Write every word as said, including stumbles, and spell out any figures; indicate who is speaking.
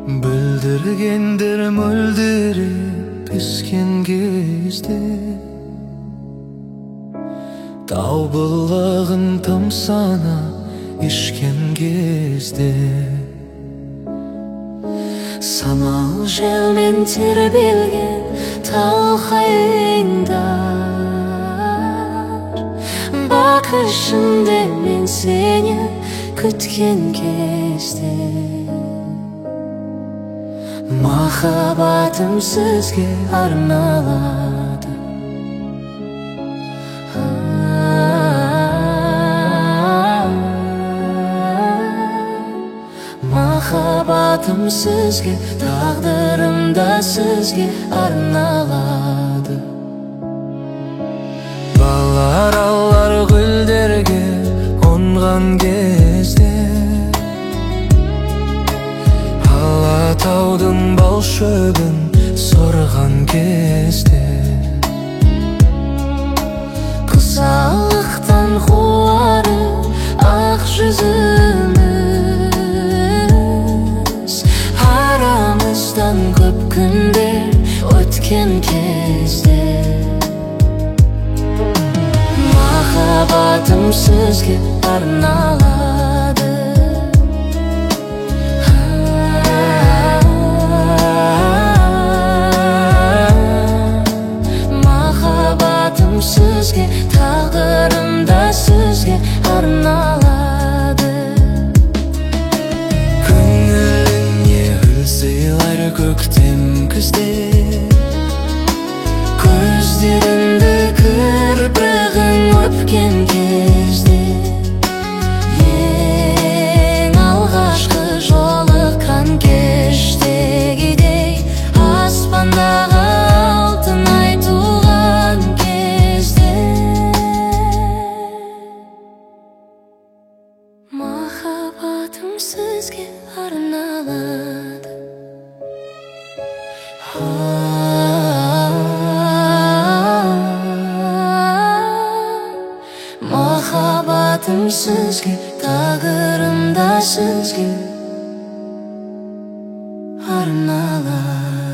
Speaker 1: Бүлдіргендер мөлдіреп піскен кезде, тау бұлағын тамсана ішкен кезде,
Speaker 2: самал желмен тербелген тау қайыңдар, бақышымда мен сені күткен кезде, махаббатым сізге арналады. Махаббатым сізге, тағдырым да сізге арналады.
Speaker 1: Балар алар гүлдерге қонған кезде, Алатаудың бал шөбін сорған кезде,
Speaker 2: Қызалықтан қуары ақ жүзіміз, арамыздан көп күндер өткен кезде, махаббатым сізге арналады. Махаббатым сізге, тағдырым да сізге арналады.
Speaker 1: Көңіліңе гүл сыйлар көктем күзде, көздеріңді кірпігің өпкен кезде,
Speaker 2: ең алғашқы жолыққан кештегідей, аспандағы алтын ай туған кезде, махаббатым сізге арналады. Махаббатым сізге, тағдырым да сізге арналады.